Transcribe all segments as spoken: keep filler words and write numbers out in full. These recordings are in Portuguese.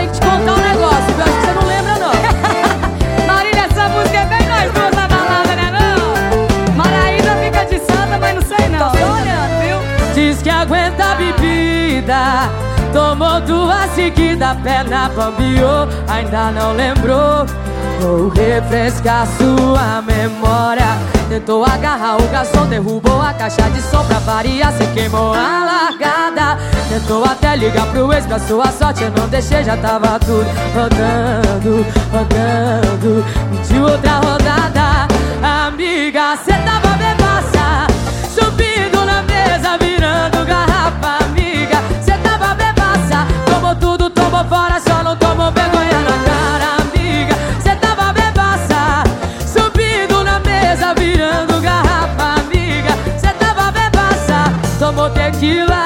que te contar um negócio, eu acho que você não lembra, não. Marília, essa música é bem nós duas na balada, né não? Maraísa fica de santa, mas não sei não. Tô só olhando, viu? Diz que aguenta a bebida, tomou duas seguidas, perna bambiou, ainda não lembrou. Vou refrescar sua memória. Tentou agarrar o garçom, derrubou a caixa de som pra variar, cê queimou a largada. Tentou até ligar pro ex, pra sua sorte eu não deixei, já tava tudo rodando, rodando. Pediu outra rodada. Amiga, cê tava bebaça, subindo na mesa, virando garrafa. Amiga, cê tava bebaça, tomou tudo, tomou fora, só não tomou vergonha na cara. Amiga, cê tava bebaça, subindo na mesa, virando garrafa. Amiga, cê tava bebaça, tomou tequila,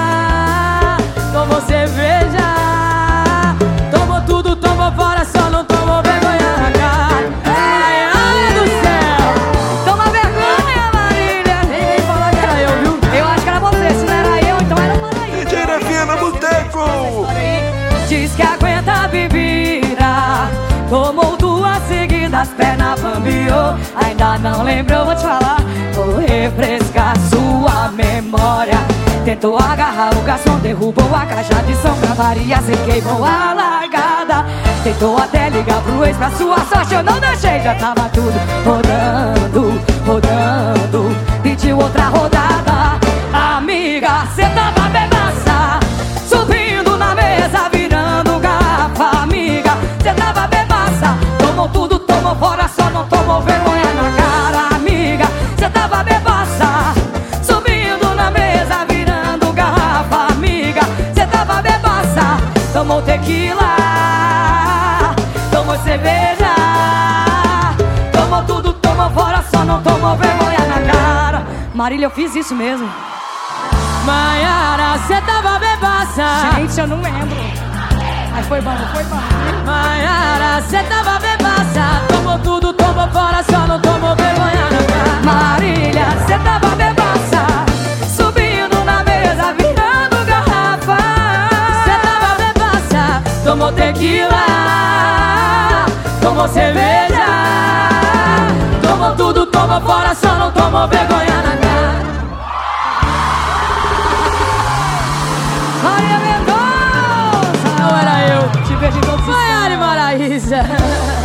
tomou cerveja, tomou tudo, tomou fora, só não tomou vergonha na cara. Ai, ai do céu, Toma vergonha, Marília. nem vem falar que era eu, viu? Eu acho que era você, se não era eu, então era o Maraísa. D J Defina Boteco. Diz que aguenta a bebida, tomou duas seguidas, perna bambiou, ainda não lembrou, vou te falar. Vou refrescar sua memória. Tentou agarrar o garçom, derrubou a caixa de som pra variar, cê queimou a largada. Tentou até ligar pro ex, pra sua sorte eu não deixei, já tava tudo rodando, rodando. Pediu outra rodada. Amiga, cê tava bebaça, subindo na mesa, virando garrafa. Amiga, cê tava bebaça, tomou tudo, tomou fora, só não tomou vergonha na cara. Amiga, cê tava bebaça, subindo na mesa, virando garrafa. Amiga, cê tava bebaça, tomou tequila, tomou cerveja, tomou tudo, tomou fora, só não tomou vergonha na cara. Marília, eu fiz isso mesmo. Maiara, cê tava bebaça. Gente, eu não lembro. Mas foi bom, foi bom. Maiara, cê tava bebaça, tomou tudo, tomou fora, só não tomou vergonha na cara. Marília, cê tava bebaça, subindo na mesa, virando garrafa. Cê tava bebaça, tomou tequila, tomou cerveja, tomou tudo, tomou fora, só não tomou vergonha na cara. Maria Mendonça! Não era eu. Te vejo em todos os Maiara e Maraísa.